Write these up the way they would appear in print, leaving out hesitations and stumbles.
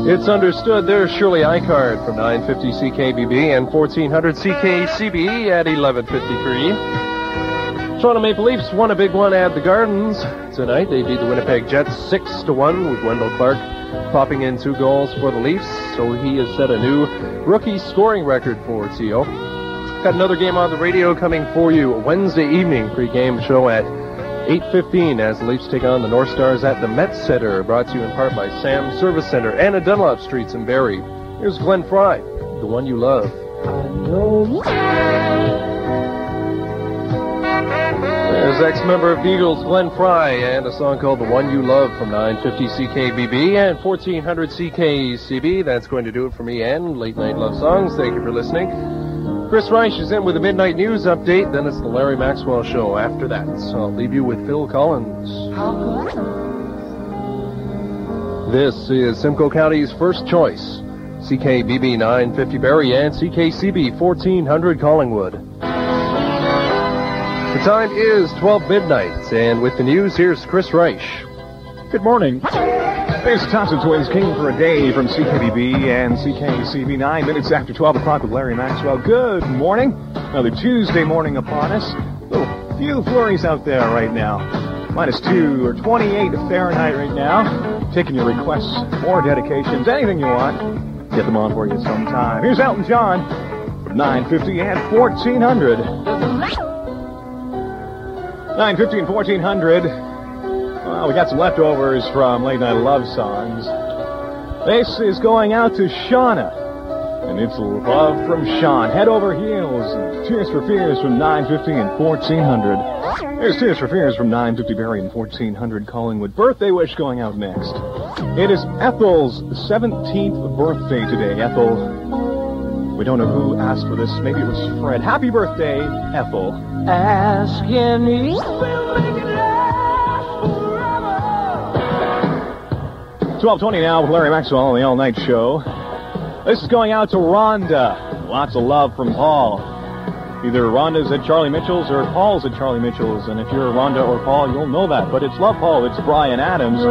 It's understood. There's Shirley Eichard from 950 CKBB and 1400 CKCB at 11:53. Toronto Maple Leafs won a big one at the Gardens tonight. They beat the Winnipeg Jets 6-1 with Wendell Clark popping in 2 goals for the Leafs. So he has set a new rookie scoring record for TO. Got another game on the radio coming for you Wednesday evening. Pre-game show at 8:15 as the Leafs take on the North Stars at the Met Center, brought to you in part by Sam's Service Center and at Dunlop Streets in Barrie. Here's Glenn Fry, The One You Love. There's ex-member of the Eagles, Glenn Fry, and a song called The One You Love from 950 CKBB and 1400 CKCB. That's going to do it for me and Late Night Love Songs. Thank you for listening. Chris Reich is in with a midnight news update. Then it's the Larry Maxwell Show after that. So I'll leave you with Phil Collins. This is Simcoe County's first choice. CKBB 950 Barrie and CKCB 1400 Collingwood. The time is 12 midnight. And with the news, here's Chris Reich. Good morning. This Thompson Twins came for a day from CKBB and CKCB 9 minutes after 12 o'clock with Larry Maxwell. Good morning. Another Tuesday morning upon us. A few flurries out there right now. -2 or 28 Fahrenheit right now. Taking your requests or dedications, anything you want. Get them on for you sometime. Here's Elton John from 950 and 1400. 950 and 1400. Well, we got some leftovers from Late Night Love Songs. This is going out to Shauna. And it's Love from Sean. Head Over Heels. Tears for Fears from 950 and 1400. There's Tears for Fears from 950 Barrie and 1400 Collingwood. Birthday wish going out next. It is Ethel's 17th birthday today. Ethel, we don't know who asked for this. Maybe it was Fred. Happy birthday, Ethel. Ask any. 12:20 now with Larry Maxwell on the All Night Show. This is going out to Rhonda. Lots of love from Paul. Either Rhonda's at Charlie Mitchell's or Paul's at Charlie Mitchell's. And if you're Rhonda or Paul, you'll know that. But it's Love Paul. It's Brian Adams.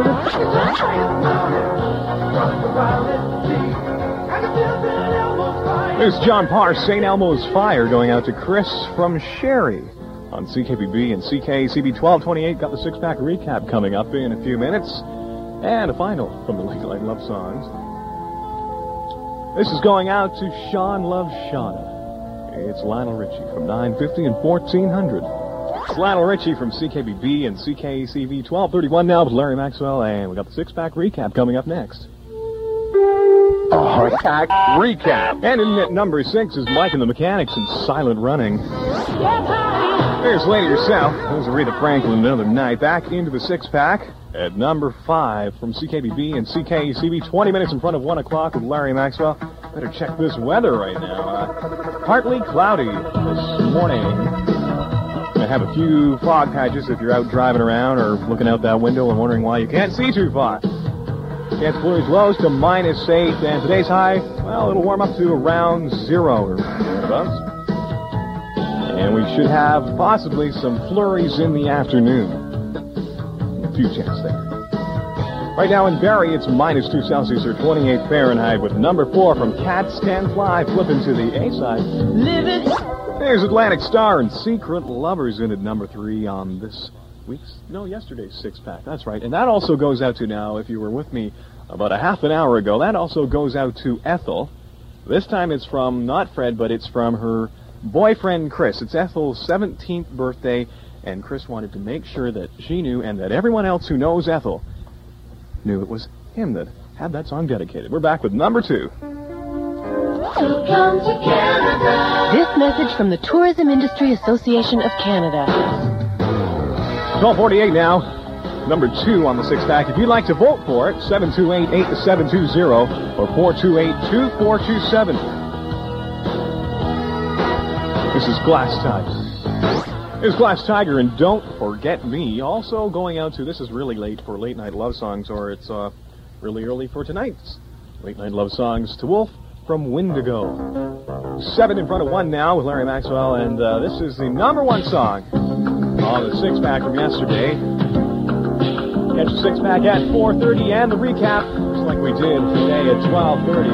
There's John Parr, St. Elmo's Fire, going out to Chris from Sherry on CKBB and CKCB 1228. Got the six-pack recap coming up in a few minutes. And a final from the Late Night Love Songs. This is going out to Sean Loves Shauna. It's Lionel Richie from 950 and 1400. It's Lionel Richie from CKBB and CKCB 1231 now with Larry Maxwell. And we got the six-pack recap coming up next. Six-pack recap. And in at number 6 is Mike and the Mechanics in Silent Running. There's Lady Yourself. There's Aretha Franklin another night. Back into the six-pack. At number 5 from CKBB and CKCB, 20 minutes in front of 1 o'clock with Larry Maxwell. Better check this weather right now. Partly cloudy this morning. Gonna have a few fog patches if you're out driving around or looking out that window and wondering why you can't see too far. Chance of flurries lows to -8, and today's high, well, it'll warm up to around 0 or thereabouts. And we should have possibly some flurries in the afternoon. Chance there. Right now in Barrie, it's -2 Celsius or 28 Fahrenheit with number 4 from Cats Can Fly flipping to the A side. There's Atlantic Star and Secret Lovers in at number 3 on this yesterday's six-pack. That's right. And that also goes out to now, if you were with me about a half an hour ago, that also goes out to Ethel. This time it's from not Fred, but it's from her boyfriend Chris. It's Ethel's 17th birthday. And Chris wanted to make sure that she knew and that everyone else who knows Ethel knew it was him that had that song dedicated. We're back with number 2. Welcome to Canada. This message from the Tourism Industry Association of Canada. 12:48 now. Number 2 on the six-pack. If you'd like to vote for it, 728-8720 or 428-2427. This is Glass Tiger. Here's Glass Tiger and Don't Forget Me. Also going out to, this is really late for Late Night Love Songs, or it's really early for tonight's Late Night Love Songs, to Wolf from Windigo. 7 in front of 1 now with Larry Maxwell, and this is the number 1 song on the six-pack from yesterday. Catch the six-pack at 4:30 and the recap. like we did today at 12:30.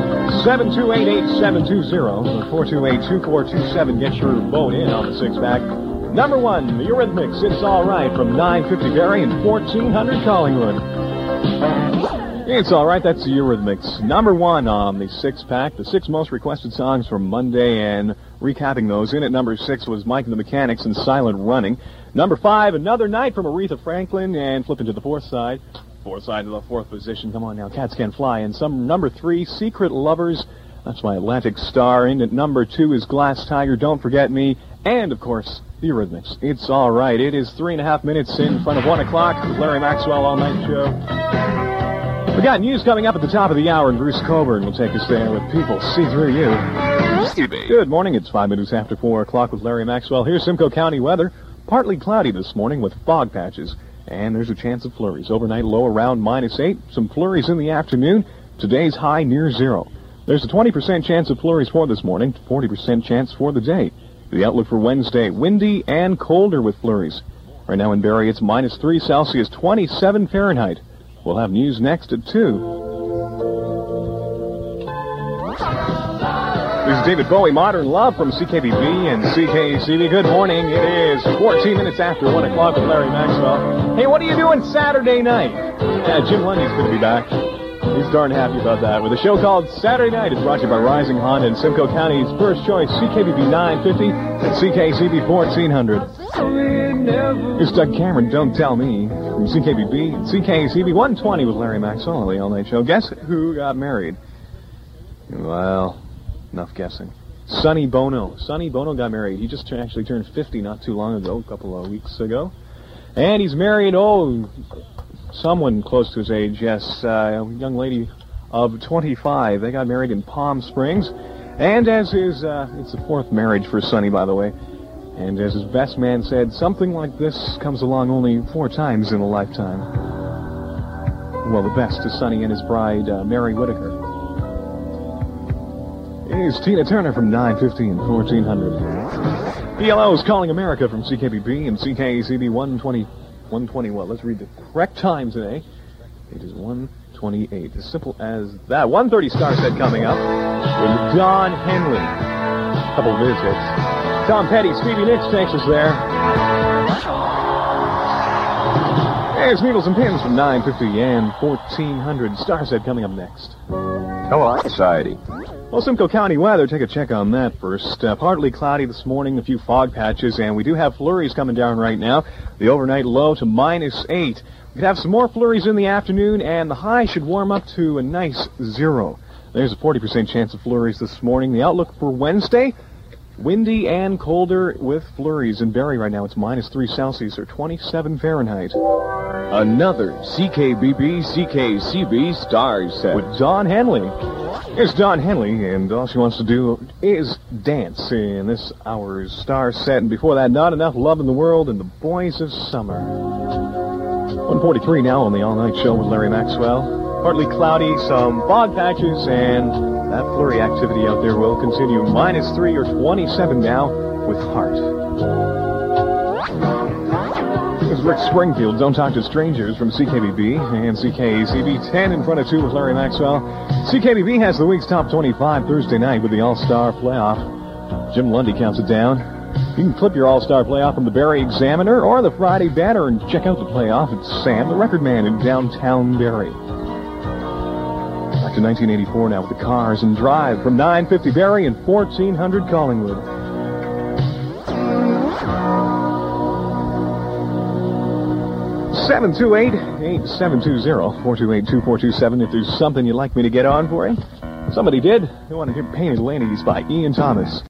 728-8720 or 428-2427. Get your vote in on the six-pack. Number one, the Eurythmics, It's All Right from 950 Barrie and 1400 Collingwood. It's All Right, that's the Eurythmics. Number one on the six-pack, the six most requested songs from Monday, and recapping those. In at number 6 was Mike and the Mechanics and Silent Running. Number 5, Another Night from Aretha Franklin, and flipping to the fourth side to the fourth position. Come on now, Cats Can Fly. And number 3, Secret Lovers. That's my Atlantic Star. In at number 2 is Glass Tiger, Don't Forget Me, and of course, the Eurythmics. It's All Right. It is 3.5 minutes in front of 1 o'clock with Larry Maxwell All Night Show. We got news coming up at the top of the hour, and Bruce Coburn will take us there with People See Through You. Good morning. It's 5 minutes after 4 o'clock with Larry Maxwell. Here's Simcoe County weather. Partly cloudy this morning with fog patches, and there's a chance of flurries. Overnight low around -8. Some flurries in the afternoon. Today's high near 0. There's a 20% chance of flurries for this morning, 40% chance for the day. The outlook for Wednesday, windy and colder with flurries. Right now in Barrie, it's -3 Celsius, 27 Fahrenheit. We'll have news next at 2. This is David Bowie, Modern Love from CKBB and CKCB. Good morning. It is 14 minutes after 1 o'clock with Larry Maxwell. Hey, what are you doing Saturday night? Yeah, Jim Lundy's going to be back. He's darn happy about that. With a show called Saturday Night. It's brought to you by Rising Honda and Simcoe County's first choice, CKBB 950 and CKCB 1400. Here's Doug Cameron, Don't Tell Me, from CKBB and CKCB 120 with Larry Maxwell on the All Night Show. Guess who got married? Well, enough guessing. Sonny Bono. Sonny Bono got married. He just actually turned 50 not too long ago, a couple of weeks ago. And he's married, someone close to his age, yes, a young lady of 25. They got married in Palm Springs. And as his, it's the 4th marriage for Sonny, by the way. And as his best man said, something like this comes along only 4 times in a lifetime. Well, the best to Sonny and his bride, Mary Whitaker. Here's Tina Turner from 950 and 1400. ELO is Calling America from CKBB and CKCB 120. Well, let's read the correct time today. It is 1:28. As simple as that. 1:30 star set coming up with Don Henley. A couple of his hits. Tom Petty, Stevie Nicks takes us there. There's Needles and Pins from 950 and 1400. Star set coming up next. Hello, Society. Well, Simcoe County weather, take a check on that first. Partly cloudy this morning, a few fog patches, and we do have flurries coming down right now. The overnight low to -8. We could have some more flurries in the afternoon, and the high should warm up to a nice 0. There's a 40% chance of flurries this morning. The outlook for Wednesday, windy and colder with flurries. In Barrie right now, it's -3 Celsius or 27 Fahrenheit. Another CKBB, CKCB Stars set. With Don Henley. Here's Don Henley, and all she wants to do is dance in this hour's star set. And before that, Not Enough Love in the World and the Boys of Summer. 1:43 now on the All Night Show with Larry Maxwell. Partly cloudy, some fog patches, and that flurry activity out there will continue. -3 or 27 now with Heart. This is Rick Springfield, Don't Talk to Strangers from CKBB and CKCB 10 in front of 2 with Larry Maxwell. CKBB has the week's top 25 Thursday night with the All-Star Playoff. Jim Lundy counts it down. You can clip your All-Star Playoff from the Barrie Examiner or the Friday Banner and check out the playoff at Sam, the Record Man in downtown Barrie. Back to 1984 now with the Cars and Drive from 950 Barrie and 1400 Collingwood. (728-8720) 428-2427. If there's something you'd like me to get on for you. Somebody did. They want to hear Painted Ladies by Ian Thomas.